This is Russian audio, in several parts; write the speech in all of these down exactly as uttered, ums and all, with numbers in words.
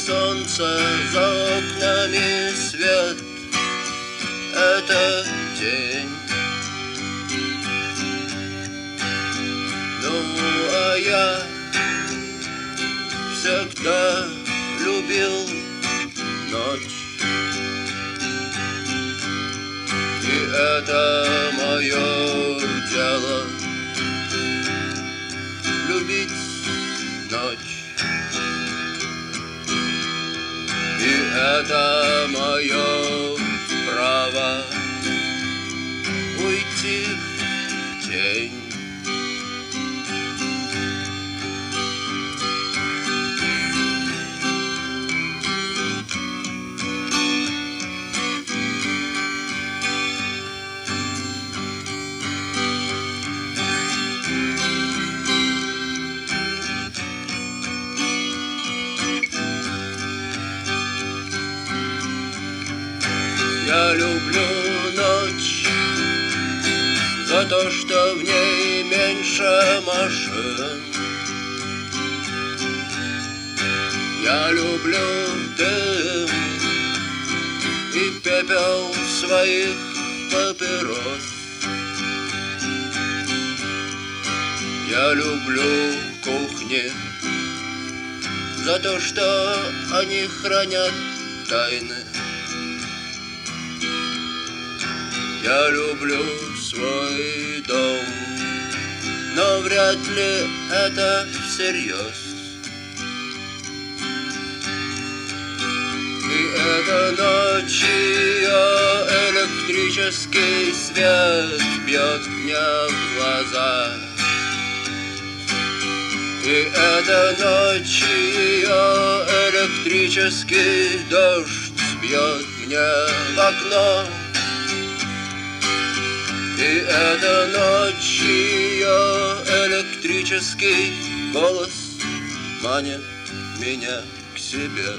солнца, за окнами свет. Это день. Ну, а я всегда любил ночь. И это мое дело — любить ночь. И это мое право уйти в тень. Я люблю ночь за то, что в ней меньше машин. Я люблю дым и пепел своих папирос. Я люблю кухни за то, что они хранят тайны. Я люблю свой дом, но вряд ли это всерьез. И эта ночь ее электрический свет бьет мне в глаза. И эта ночь ее электрический дождь бьет мне в окно. И эта ночь ее электрический голос манит меня к себе.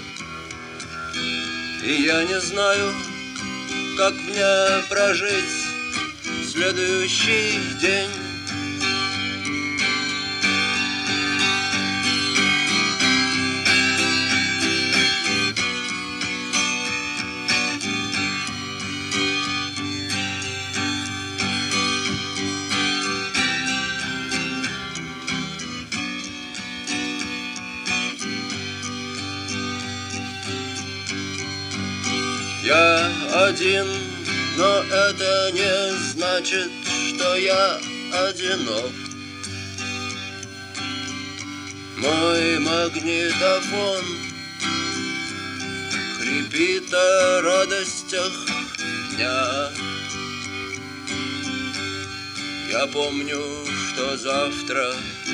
И я не знаю, как мне прожить следующий день. Я один, но это не значит, что я одинок. Мой магнитофон хрипит о радостях дня. Я помню, что завтра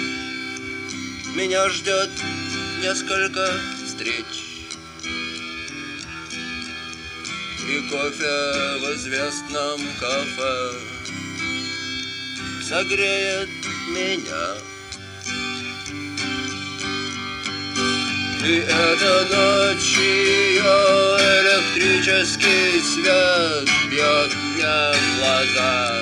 меня ждет несколько встреч. И кофе в известном кафе согреет меня. И эта ночь ее электрический свет бьет мне в глаза.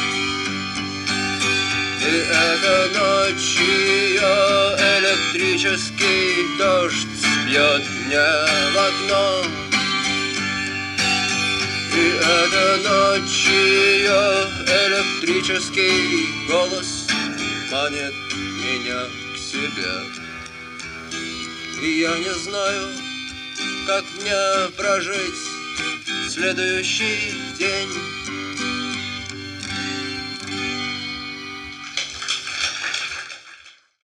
И эта ночь ее электрический дождь бьет мне в окно. И эта ночь ее электрический голос манит меня к себе. И я не знаю, как мне прожить следующий день.